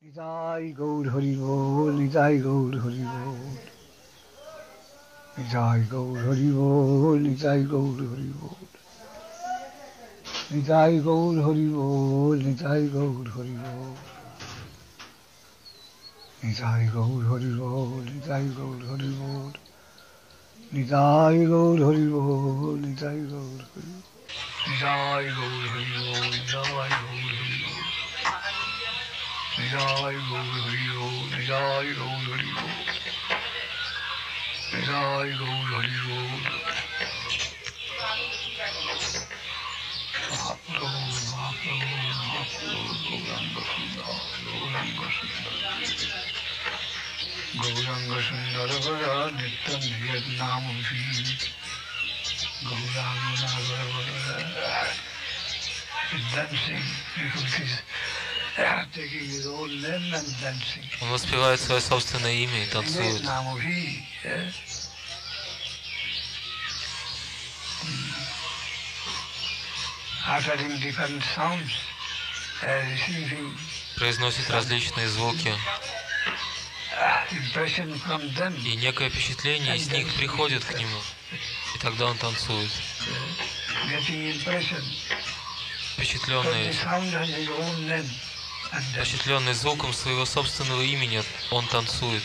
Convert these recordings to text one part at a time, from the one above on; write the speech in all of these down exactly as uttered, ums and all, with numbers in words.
Nitai Gaur Hari Bol, Nitai Gaur Hari Bol, Nitai Gaur Hari Bol, Nitai Gaur Hari Bol, Nitai Gaur Hari Bol, Nitai Gaur Hari Bol, Nitai Gaur Hari Bol, Nitai Gaur Hari Bol, Nitai Gaur Hari Bol, Nitai Gaur Hari Bol, Nitai Gaur Hari Bol, Nitai Gaur Hari Bol. Nitai Gaur Hari Bol, Nitai Gaur Hari Bol, Nitai Gaur Hari Bol. Mahaprabhu, Mahaprabhu, Mahaprabhu, Gauranga Sundar, Gauranga Sundar, Gauranga Sundar Vara Nityan Yadnam Vi, Gauranga Sundar is dancing because he's taking his own name and dancing. Он воспевает свое собственное имя и танцует. Произносит различные звуки. И некое впечатление из них приходит к нему. И тогда он танцует. Впечатленный, впечатленный звуком своего собственного имени, он танцует.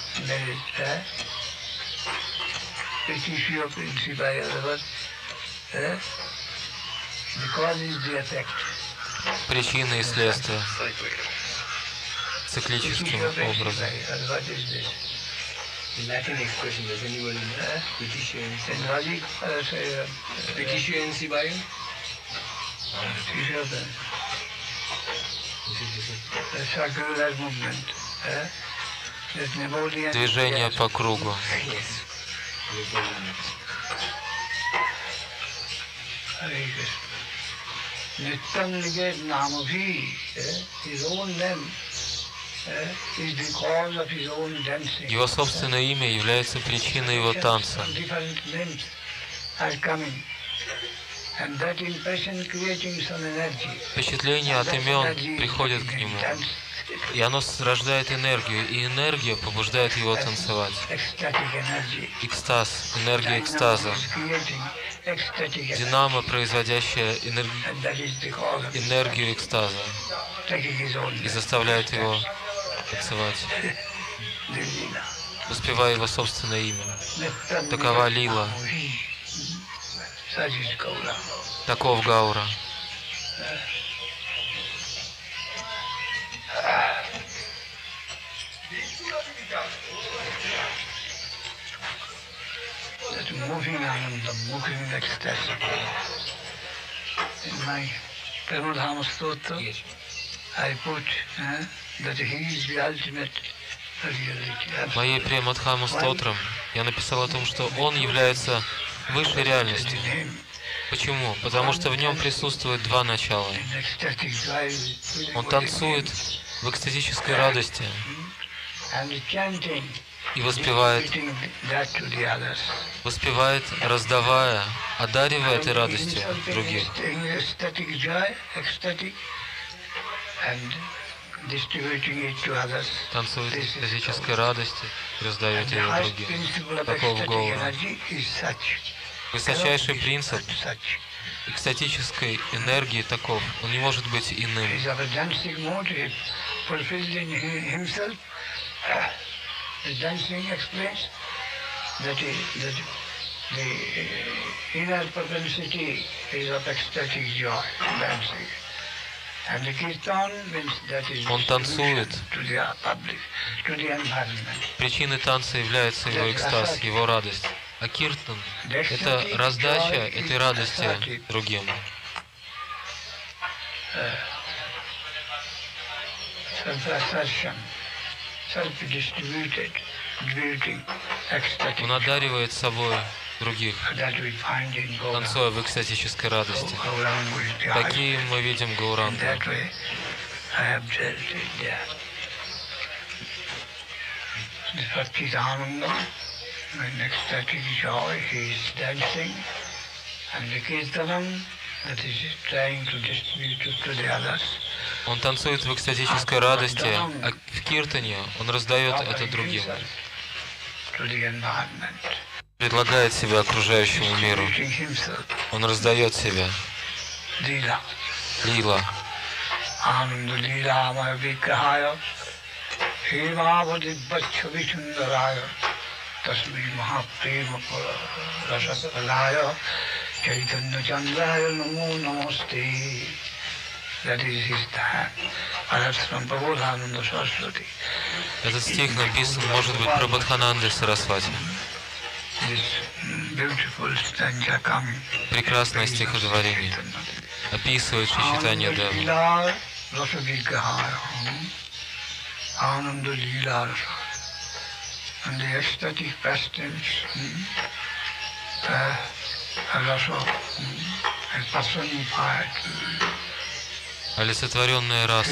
Причина и следствие циклическим образом. In Latin expression, does anybody know? Petitio Petitio Sibayum? Движение по кругу. Его собственное имя является причиной его танца. Впечатление от имен приходит к нему, и оно рождает энергию, и энергия побуждает его танцевать. Экстаз, энергия экстаза, динамо, производящая энерги... энергию экстаза, и заставляет его танцевать, воспевая его собственное имя. Такова лила. Таков Гаура. Moving Ananda, moving ecstasy. In my Pramadhama Stotra, yes. I put uh, that he is the ultimate reality. В моей Премадхама Стотрам я написал о том, что он является высшей реальностью. Почему? Потому что в нем присутствует два начала. Он танцует в экстатической радости и воспевает, воспевает, раздавая, одаривая этой радостью других. Танцует в экстатической радости, раздает ее другим. Таков Гаура. Высочайший принцип экстатической энергии таков, он не может быть иным. The dancing explains that, he, that the inner propensity is of ecstatic joy, dancing. And the kirtan means that is Он танцует. To the public, to the environment. Причиной танца является его экстаз, его радость. А киртан – это раздача этой радости другим. Он одаривает собой других, танцуя в экстатической радости. Такие мы видим Гаурангу. In ecstatic joy, he is dancing, and the kirtanam that is trying to distribute it to the others Он танцует в экстатической радости, а в киртане он раздает это другим. Предлагает себя окружающему миру. Он раздает себя. Лила. That is his time. Perhaps from Prabodhananda Saraswati. Этот стих написан, может быть, Прабодханандой Сарасвати. Прекрасное стихотворение. Описывает Шри-Чайтанья Деву. And the ecstatic pastimes, uh, rasa, is personified. Олицетворенная раса.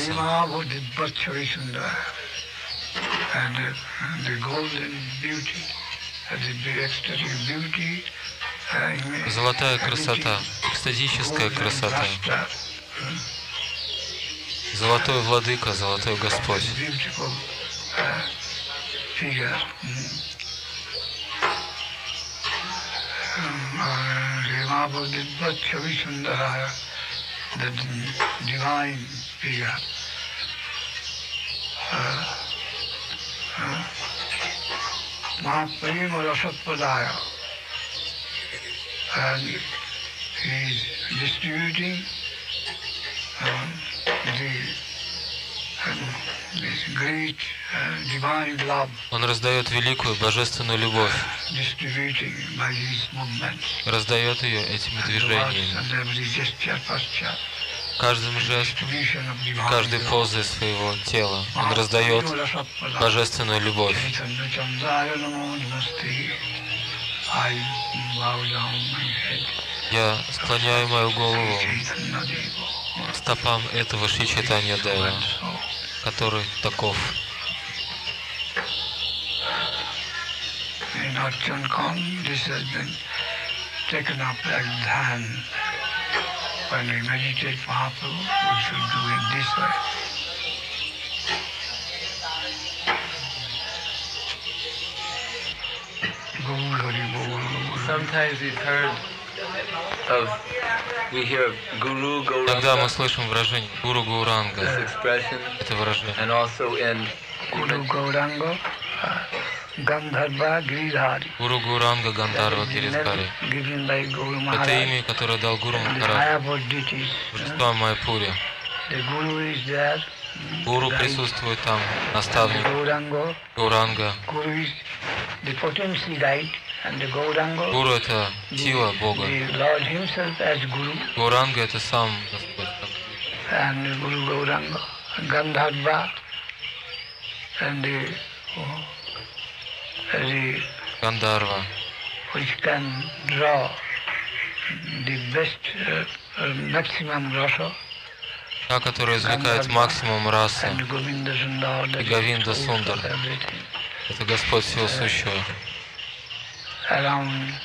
And the, the golden beauty, the ecstatic beauty, uh, Золотая красота, экстатическая красота. Золотой владыка, золотой Господь. The divine figure. Mahaprema Rasapadaya. And he is distributing um, the um, this great uh, divine love. Он раздает великую божественную любовь. Distributing by his movements. Раздает ее этими движениями. Каждым жестом, каждой позой своего тела он раздает божественную любовь. Я склоняю мою голову к стопам этого Шри-Чайтанья Девы, который таков. When we meditate Mahaprabhu, we should do it this way. Sometimes we've heard of, we hear of Guru Тогда мы Gauranga, слышим выражение Гуру this Гауранга. expression, Это выражение. and also in Guru Gauranga, Gandharva Giridhari. Гуру Гауранга Гандharva Гиридхари. Given by Guru Это Maharaj. имя, которое дал Гуру And the Махарадж higher bodies. божества Майяпури. The Guru is there. Гуру Guide. присутствует там, And наставник Gauranga. Гауранга. Guru is the potency guide. And the Gauranga. Гуру — это сила Бога. The Lord himself as Guru. Гауранга — это сам Господь. And the Guru Gauranga. Gandharva. And the, oh, the Гандharva, which can draw the best, uh, uh, maximum rasa. та, которая извлекает максимум расы. And Govinda Sundar, that И Говинда is the Сундар. source of everything. Это Господь всего сущего. Around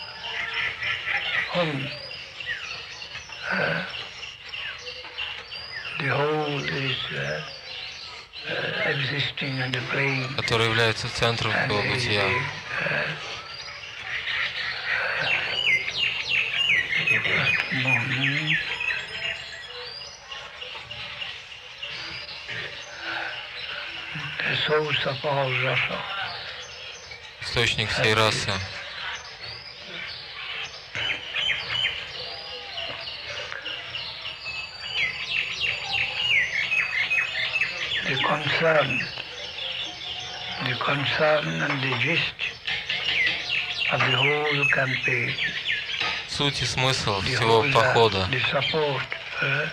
whom uh, the whole is uh, uh, existing and playing. Который является центром And всего the, бытия. uh, mm, the source of all rasa. Источник всей расы. The concern, the concern and the gist of the whole campaign, Суть и смысл the всего whole, uh, похода. the support uh,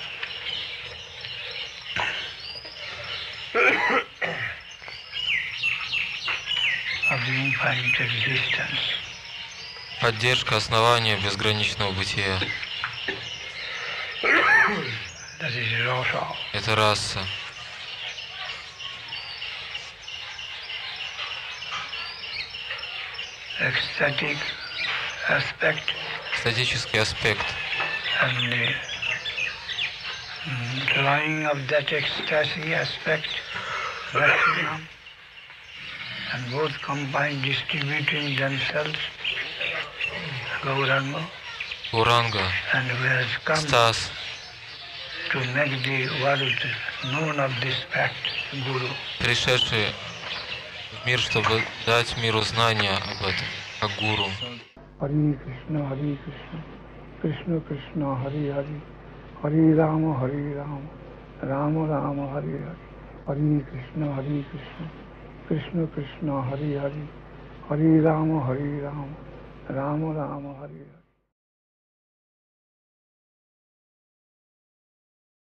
of the infinite existence. Поддержка основания безграничного бытия. That is rasa. Это раса. Ecstatic aspect Статический аспект. and the mm, drawing of that ecstasy aspect, Vaishnava, and both combined distributing themselves, Gauranga, Гауранга, and who has come Стас, to make the world known of this fact, Guru. пришедшие в мир, чтобы дать миру знания об этом, как гуру. Hare Krishna, Hare Krishna, Krishna Krishna, Hare Hare, Hare Rama, Hare Rama, Rama Rama, Hare Hare, Hare Krishna, Hare Krishna, Krishna Krishna, Hare Hare, Hare Rama, Hare Rama, Rama Rama, Hare Hare.